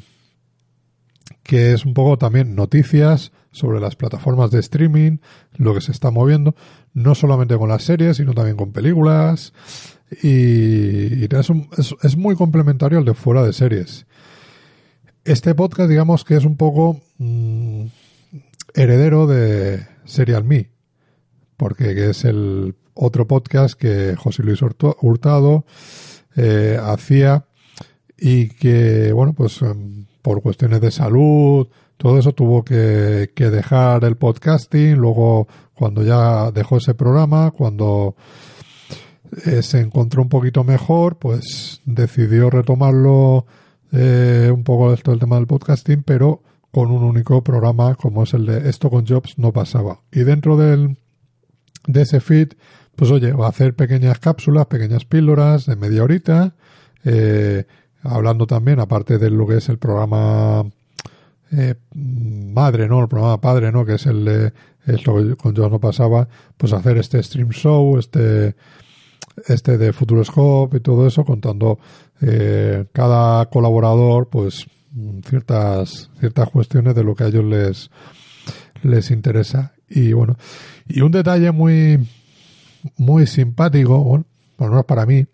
poco también noticias sobre las plataformas de streaming, lo que se está moviendo, no solamente con las series, sino también con películas, y es muy complementario al de Fuera de Series. Este podcast, digamos que es un poco heredero de Serial Me, porque que es el otro podcast que José Luis Hurtado hacía, y que, bueno, pues por cuestiones de salud, todo eso, tuvo que dejar el podcasting. Luego, cuando ya dejó ese programa, cuando se encontró un poquito mejor, pues decidió retomarlo un poco esto del tema del podcasting, pero con un único programa, como es el de Esto con Jobs no pasaba. Y dentro de ese feed, pues oye, va a hacer pequeñas cápsulas, pequeñas píldoras de media horita, hablando también, aparte de lo que es el programa madre, ¿no? El programa padre, ¿no? Que es el de Esto con Jobs no pasaba, pues hacer este stream show, este de Futuroscope y todo eso, contando cada colaborador, pues ciertas cuestiones de lo que a ellos les interesa. Y bueno, y un detalle muy simpático, bueno, por lo menos para mí,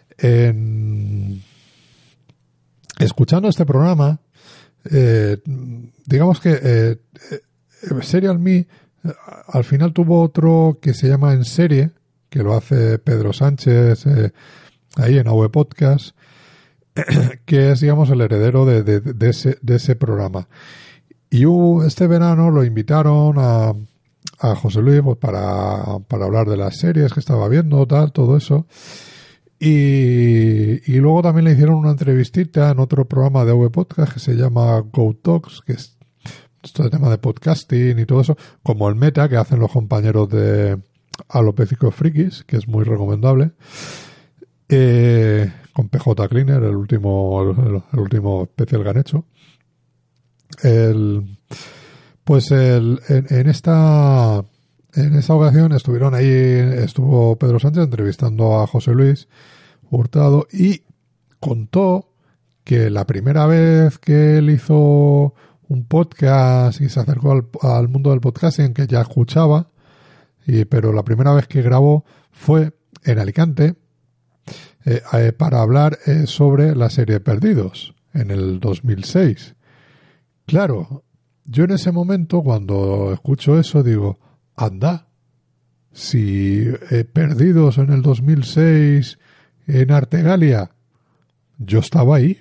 escuchando este programa, digamos que Serial Me al final tuvo otro que se llama En Serie, que lo hace Pedro Sánchez ahí en AV Podcast, que es, digamos, el heredero de ese programa. Y este verano lo invitaron a José Luis, pues, para hablar de las series que estaba viendo, tal, todo eso. Y luego también le hicieron una entrevistita en otro programa de AV Podcast que se llama Go Talks, que es todo el tema de podcasting y todo eso, como el Meta, que hacen los compañeros de Alopécicos Frikis, que es muy recomendable, con PJ Cleaner, el último especial que han hecho. En esta ocasión estuvo Pedro Sánchez entrevistando a José Luis Hurtado, y contó que la primera vez que él hizo un podcast y se acercó al mundo del podcasting, que ya escuchaba, pero la primera vez que grabó fue en Alicante, para hablar sobre la serie Perdidos, en el 2006. Claro, yo en ese momento, cuando escucho eso, digo, anda, si Perdidos en el 2006 en Artegalia, yo estaba ahí.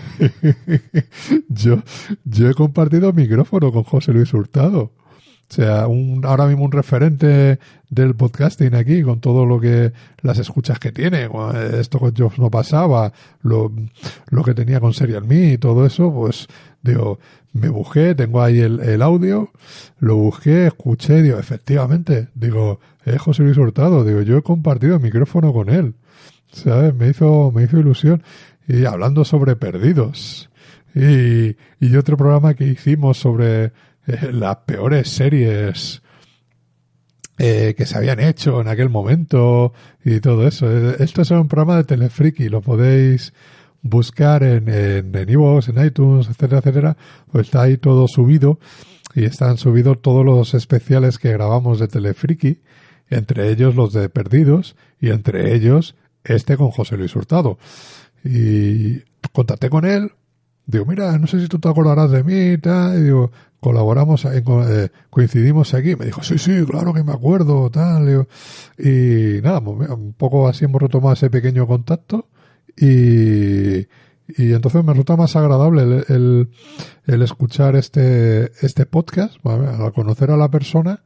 yo he compartido micrófono con José Luis Hurtado. O sea, ahora mismo un referente del podcasting aquí, con todo lo que, las escuchas que tiene. Esto con Jobs no pasaba, lo que tenía con Serial Me y todo eso, pues digo, me busqué, tengo ahí el audio, lo busqué, escuché, digo, efectivamente, digo, José Luis Hurtado, digo, yo he compartido el micrófono con él, ¿sabes? Me hizo ilusión. Y hablando sobre Perdidos, y otro programa que hicimos sobre las peores series que se habían hecho en aquel momento y todo eso. Esto es un programa de Telefriki, lo podéis buscar en iVoox, en iTunes, etcétera, etcétera. Pues está ahí todo subido, y están subidos todos los especiales que grabamos de Telefriki, entre ellos los de Perdidos, y entre ellos este con José Luis Hurtado. Y contacté con él, digo, mira, no sé si tú te acordarás de mí y tal, y digo, colaboramos, coincidimos aquí. Me dijo, sí, claro que me acuerdo, tal. Y nada, un poco así hemos retomado ese pequeño contacto y entonces me resulta más agradable el escuchar este podcast, ¿vale? Al conocer a la persona,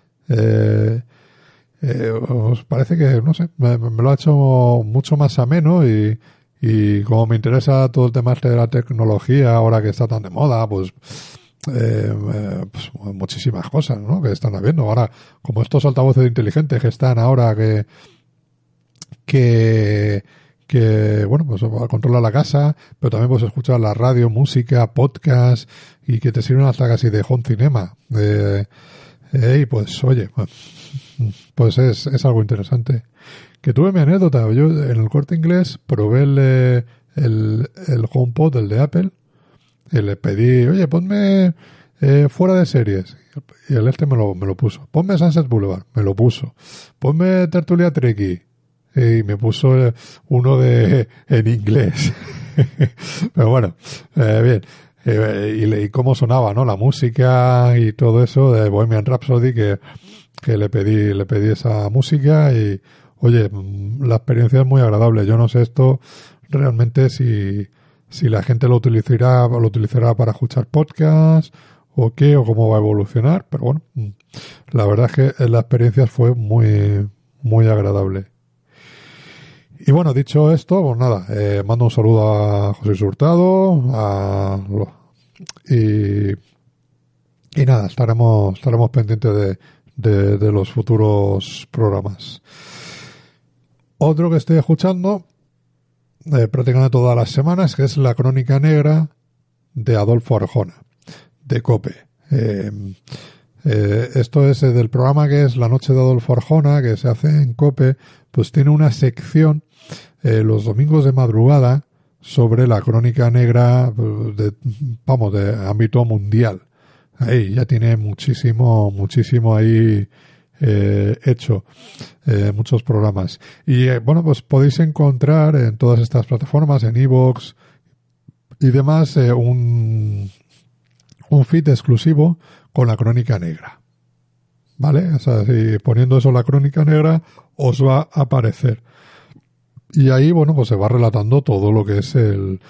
os parece que, no sé, me lo ha hecho mucho más ameno y como me interesa todo el tema este de la tecnología ahora que está tan de moda, pues muchísimas cosas, ¿no? Que están habiendo ahora, como estos altavoces inteligentes que están ahora que bueno, pues controla la casa, pero también puedes escuchar la radio, música, podcast y que te sirven hasta casi de home cinema. Y pues oye, pues es algo interesante. Que tuve mi anécdota. Yo en el Corte Inglés probé el HomePod, el de Apple, y le pedí, oye, ponme fuera de series. Y el me lo puso. Ponme Sunset Boulevard. Me lo puso. Ponme Tertulia Trekkie. Y me puso uno en inglés. Pero bueno, bien. Y cómo sonaba, ¿no? La música y todo eso de Bohemian Rhapsody que le pedí esa música y oye, la experiencia es muy agradable. Yo no sé esto realmente si la gente lo utilizará para escuchar podcasts o qué, o cómo va a evolucionar, pero bueno, la verdad es que la experiencia fue muy, muy agradable. Y bueno, dicho esto, pues nada, mando un saludo a José Hurtado, y nada, estaremos pendientes de los futuros programas. Otro que estoy escuchando prácticamente todas las semanas, que es La Crónica Negra de Adolfo Arjona, de COPE. Esto es del programa que es La Noche de Adolfo Arjona, que se hace en COPE, pues tiene una sección los domingos de madrugada sobre la crónica negra de ámbito mundial. Ahí ya tiene muchísimo ahí hecho, muchos programas. Y bueno, pues podéis encontrar en todas estas plataformas, en iVoox y demás, un feed exclusivo con la crónica negra. ¿Vale? O sea, si poniendo eso, la crónica negra, os va a aparecer. Y ahí, bueno, pues se va relatando todo lo que es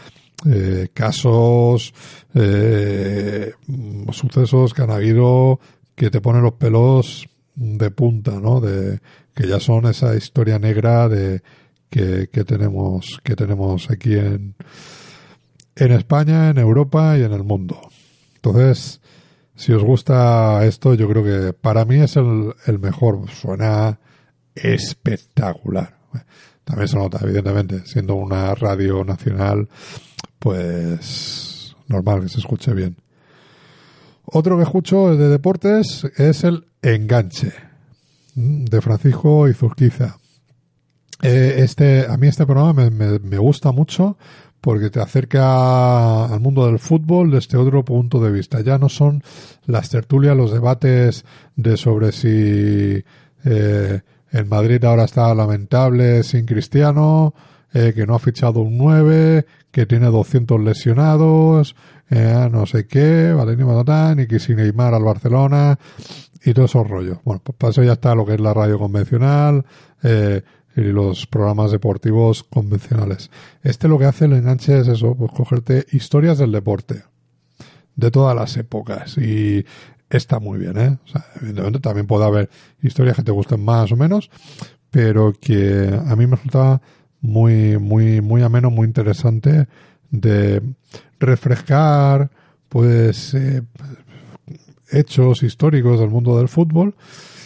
casos, sucesos que han habido que te ponen los pelos de punta, ¿no? Que ya son esa historia negra que tenemos aquí en España, en Europa y en el mundo. Entonces, si os gusta esto, yo creo que para mí es el mejor. Suena espectacular. También se nota, evidentemente, siendo una radio nacional, pues normal que se escuche bien. Otro que escucho de deportes es el Enganche, de Francisco Izuzquiza. A mí este programa me gusta mucho porque te acerca al mundo del fútbol desde otro punto de vista. Ya no son las tertulias, los debates de sobre si el Madrid ahora está lamentable sin Cristiano, que no ha fichado un 9, que tiene 200 lesionados, no sé qué, y que sin Neymar al Barcelona y todos esos rollos. Bueno, pues para eso ya está lo que es la radio convencional y los programas deportivos convencionales. Lo que hace el Enganche es eso, pues cogerte historias del deporte de todas las épocas y está muy bien, ¿eh? O sea, evidentemente también puede haber historias que te gusten más o menos, pero que a mí me resulta muy, muy, muy ameno, muy interesante de refrescar, pues, hechos históricos del mundo del fútbol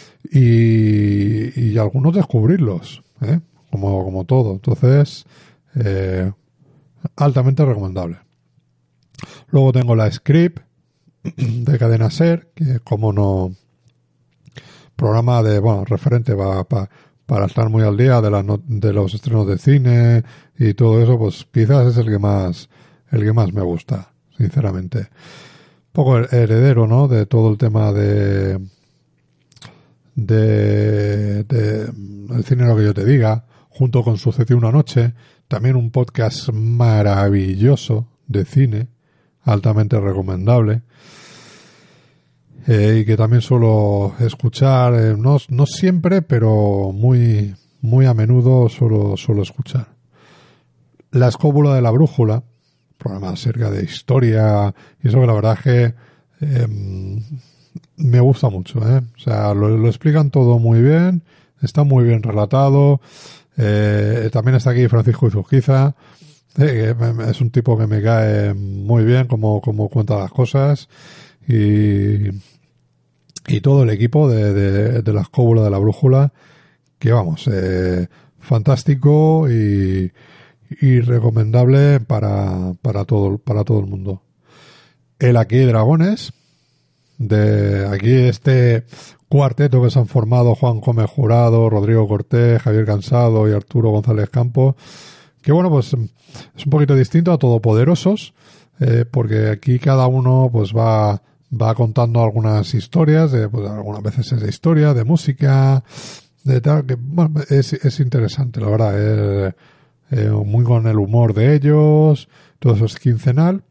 y algunos descubrirlos, como todo. Entonces, altamente recomendable. Luego tengo la Script de Cadena Ser, que como no, programa referente para estar muy al día de los estrenos de cine y todo eso, pues quizás es el que más me gusta, sinceramente. Un poco heredero, ¿no? De todo el tema de el cine, lo que yo te diga, junto con Sucedió una noche, también un podcast maravilloso de cine, altamente recomendable. y que también suelo escuchar, no siempre, pero muy, muy a menudo suelo escuchar. La escóbula de la brújula, programa acerca de historia, y eso que la verdad es que me gusta mucho, ¿eh? O sea, lo explican todo muy bien, está muy bien relatado. También está aquí Francisco Izuzquiza, que es un tipo que me cae muy bien como cuenta las cosas, y todo el equipo de la escóbula de la brújula, que vamos, fantástico y recomendable para todo el mundo. El Aquí hay Dragones, de aquí este cuarteto que se han formado: Juan Gómez Jurado, Rodrigo Cortés, Javier Cansado y Arturo González Campos, que bueno, pues es un poquito distinto a Todopoderosos, porque aquí cada uno pues va contando algunas historias, pues algunas veces es de historia, de música, de tal, que bueno, es interesante, la verdad, muy con el humor de ellos, todo eso es quincenal,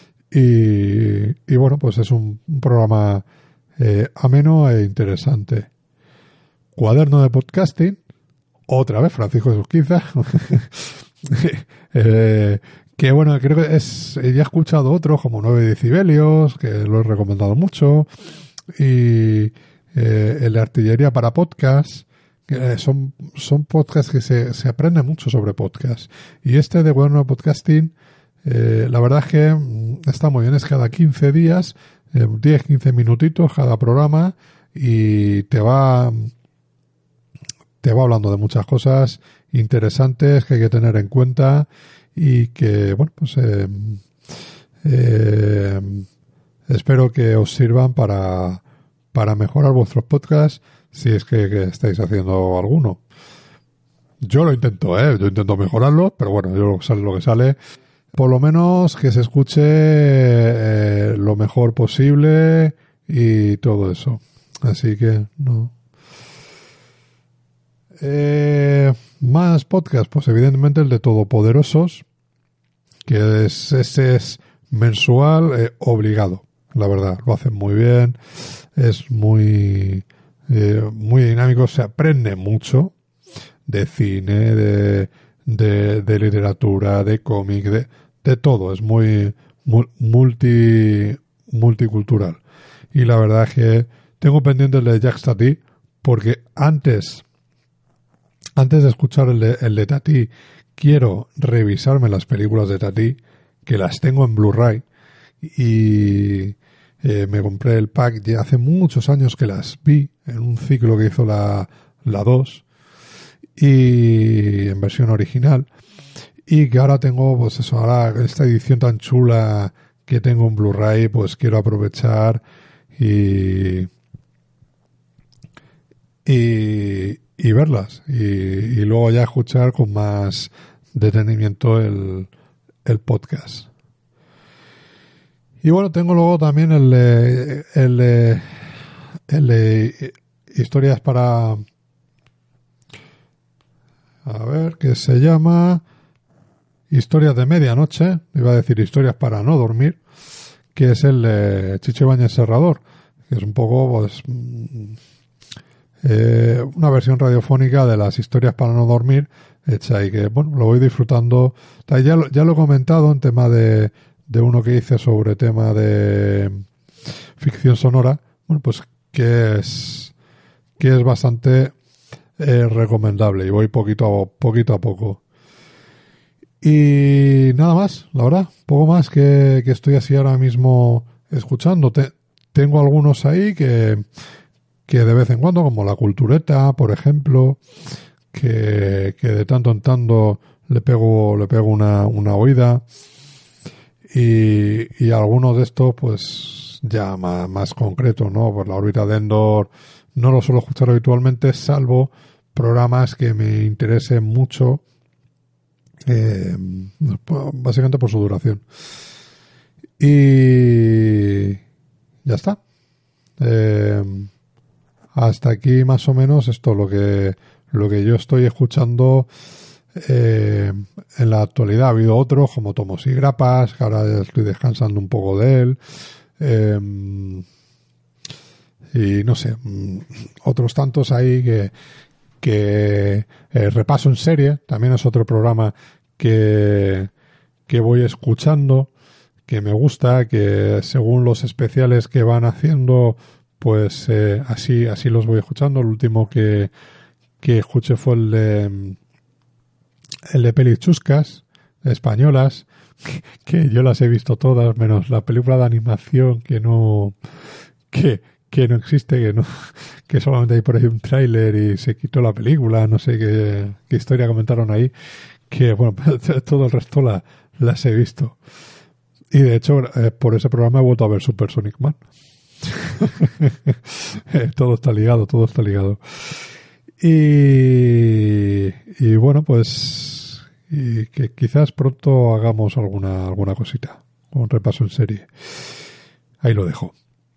y bueno, pues es un programa ameno e interesante. Cuaderno de podcasting, otra vez Francisco Izuzquiza, que bueno, creo que ya he escuchado otros como 9 decibelios, que lo he recomendado mucho, y el de Artillería para Podcast, que son podcasts que se aprende mucho sobre podcast. Y este de Cuaderno de Podcasting, la verdad es que está muy bien, es cada 15 días, 10-15 minutitos cada programa, y te va hablando de muchas cosas interesantes que hay que tener en cuenta, y que bueno, pues espero que os sirvan para mejorar vuestros podcasts, si es que estáis haciendo alguno. Yo lo intento, yo intento mejorarlo, pero bueno, yo sale lo que sale. Por lo menos que se escuche lo mejor posible y todo eso. Así que no. Más podcast, pues evidentemente el de Todopoderosos, que ese es mensual, obligado, la verdad, lo hacen muy bien, es muy dinámico, se aprende mucho de cine, de literatura, de cómic, de todo, es muy multicultural. Y la verdad es que tengo pendiente el de Jacques Tati, porque antes de escuchar el de Tati, quiero revisarme las películas de Tati, que las tengo en Blu-ray, y me compré el pack ya hace muchos años que las vi en un ciclo que hizo la 2, y en versión original, y que ahora tengo, pues eso, ahora esta edición tan chula que tengo en Blu-ray, pues quiero aprovechar y verlas, y luego ya escuchar con más detenimiento el podcast. Y bueno, tengo luego también el de historias para, a ver, que se llama Historias de Medianoche, iba a decir Historias para no dormir, que es el de Chicho Ibáñez Serrador, que es un poco, pues, una versión radiofónica de las Historias para no dormir, hecha, y que, bueno, lo voy disfrutando. Ya lo he comentado en tema de uno que hice sobre tema de ficción sonora, bueno, pues que es bastante recomendable, y voy poquito a poco. Y nada más, la verdad, poco más que estoy así ahora mismo escuchando. Tengo algunos ahí que de vez en cuando, como La Cultureta, por ejemplo, que de tanto en tanto le pego una oída, y algunos de estos pues ya más concretos, ¿no? Pues La Órbita de Endor no lo suelo escuchar habitualmente, salvo programas que me interesen mucho, básicamente por su duración. Y ya está. Hasta aquí más o menos esto lo que yo estoy escuchando en la actualidad. Ha habido otros como Tomos y Grapas, que ahora estoy descansando un poco de él. y no sé, otros tantos ahí que repaso en serie, también es otro programa que voy escuchando, que me gusta, que según los especiales que van haciendo, pues así los voy escuchando. El último que escuché fue el de pelis chuscas españolas, que yo las he visto todas, menos la película de animación que no existe, que solamente hay por ahí un tráiler y se quitó la película, no sé qué historia comentaron ahí, que bueno, todo el resto las he visto. Y de hecho, por ese programa he vuelto a ver Super Sonic Man. Todo está ligado. Y bueno, pues y que quizás pronto hagamos alguna cosita, un repaso en serie. Ahí lo dejo.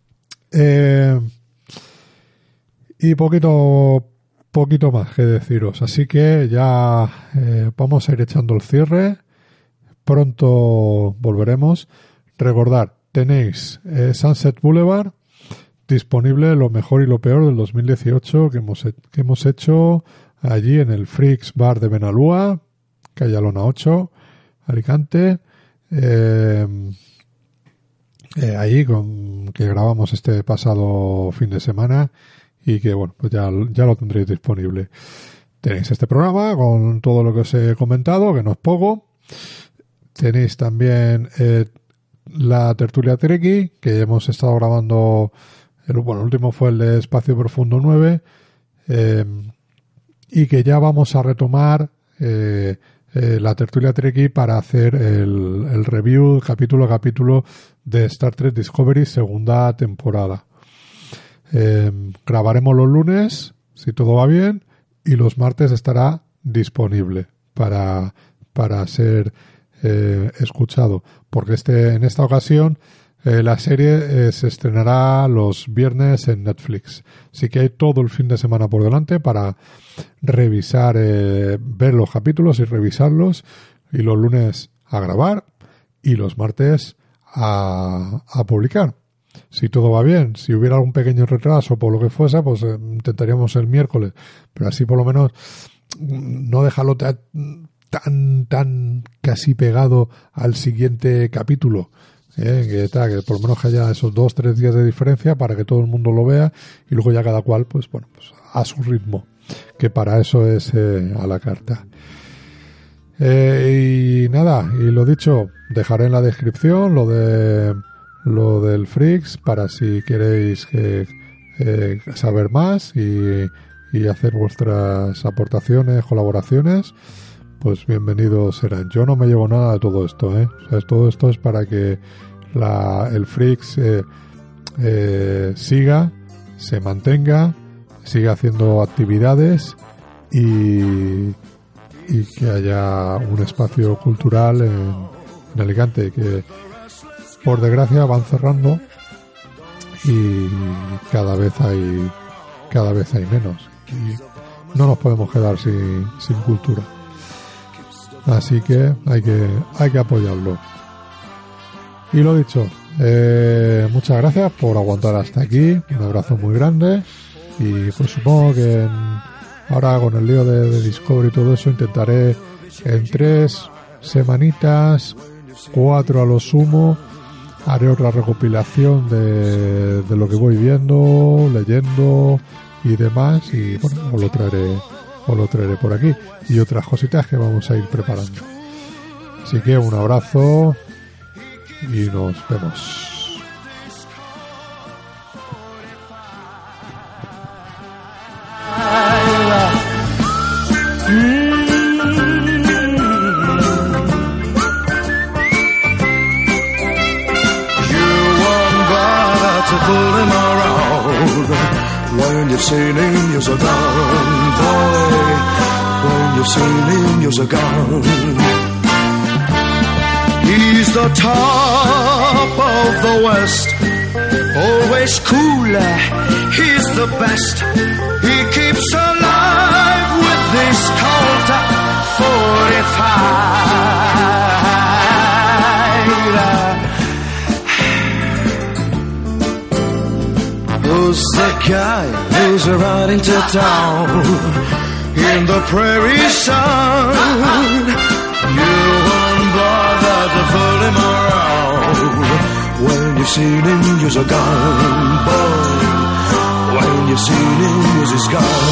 Y poquito más que deciros, así que ya vamos a ir echando el cierre. Pronto volveremos. Recordad, tenéis Sunset Boulevard disponible, lo mejor y lo peor del 2018 que hemos hecho allí en el Freaks Bar de Benalúa, calle Alona 8, Alicante. Allí que grabamos este pasado fin de semana y que bueno, pues ya lo tendréis disponible. Tenéis este programa con todo lo que os he comentado, que no es poco. Tenéis también la tertulia Treki, que hemos estado grabando. El último fue el de Espacio Profundo 9, y que ya vamos a retomar la tertulia Treki para hacer el review capítulo a capítulo de Star Trek Discovery segunda temporada. Grabaremos los lunes, si todo va bien, y los martes estará disponible para ser escuchado, porque en esta ocasión la serie se estrenará los viernes en Netflix, así que hay todo el fin de semana por delante para revisar, ver los capítulos y revisarlos, y los lunes a grabar y los martes a publicar. Si todo va bien, si hubiera algún pequeño retraso por lo que fuese, pues intentaríamos el miércoles, pero así por lo menos no dejarlo tan casi pegado al siguiente capítulo, que por lo menos que haya esos 2-3 días de diferencia para que todo el mundo lo vea, y luego ya cada cual pues a su ritmo, que para eso es a la carta. Y nada, y lo dicho, dejaré en la descripción lo del Freaks para si queréis saber más y hacer vuestras aportaciones, colaboraciones, pues bienvenidos serán. Yo no me llevo nada de todo esto, O sea, todo esto es para que el Freaks siga, se mantenga, siga haciendo actividades y que haya un espacio cultural en Alicante, que por desgracia van cerrando y cada vez hay menos, y no nos podemos quedar sin cultura. Así que hay que apoyarlo. Y lo dicho, muchas gracias por aguantar hasta aquí. Un abrazo muy grande. Y pues supongo que ahora con el lío de Discovery y todo eso intentaré en 3 semanitas, 4 a lo sumo, haré otra recopilación de lo que voy viendo, leyendo y demás. Y bueno, os lo traeré por aquí, y otras cositas que vamos a ir preparando. Así que un abrazo y nos vemos. When you've seen him, you're gone, boy. When you've seen him, you're gone. He's the top of the West, always cooler, he's the best. He keeps alive with this Colt 45. was the guy who's riding to town in the prairie sun. You won't bother to fool him around. When you've seen him, use a gun, boy. When you've seen him, use his gun.